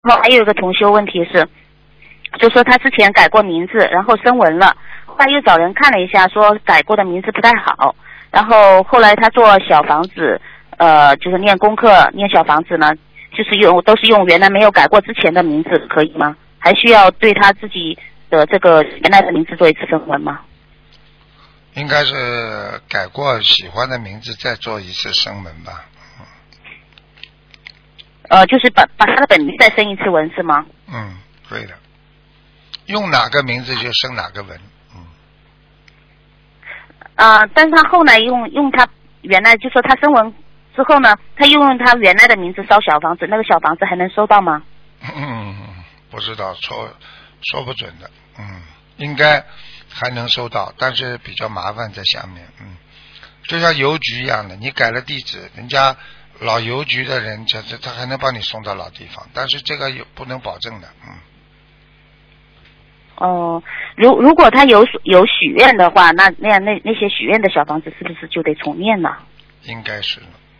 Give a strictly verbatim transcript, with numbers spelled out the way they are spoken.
然后还有一个同修问题是，就说他之前改过名字，然后声纹了，后来又找人看了一下，说改过的名字不太好，然后后来他做小房子，呃，就是念功课念小房子呢，就是用都是用原来没有改过之前的名字，可以吗？还需要对他自己的这个原来的名字做一次声纹吗？ 应该是改过喜欢的名字再做一次声纹吧。 呃，就是把把他的本名再生一次纹是吗？ 嗯，对的。用哪个名字就生哪个纹。嗯。 啊、呃，但是他后来用用他原来就说他生纹之后呢，他又用他原来的名字烧小房子，那个小房子还能收到吗？ 嗯，不知道，说说不准的。嗯，应该还能收到，但是比较麻烦在下面。嗯，就像邮局一样的，你改了地址，人家老邮局的人，他他还能帮你送到老地方，但是这个有不能保证的。嗯。 哦，如如果他有有许愿的话，那那样那那些许愿的小房子是不是就得重念呢？ 应该是，